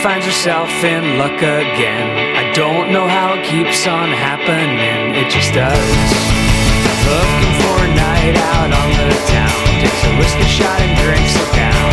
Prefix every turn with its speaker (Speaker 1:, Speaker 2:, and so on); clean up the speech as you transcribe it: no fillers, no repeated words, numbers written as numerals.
Speaker 1: finds herself in luck again. I don't know how it keeps on happening, it just does. Looking for a night out on the town, takes a whiskey shot and drinks it down.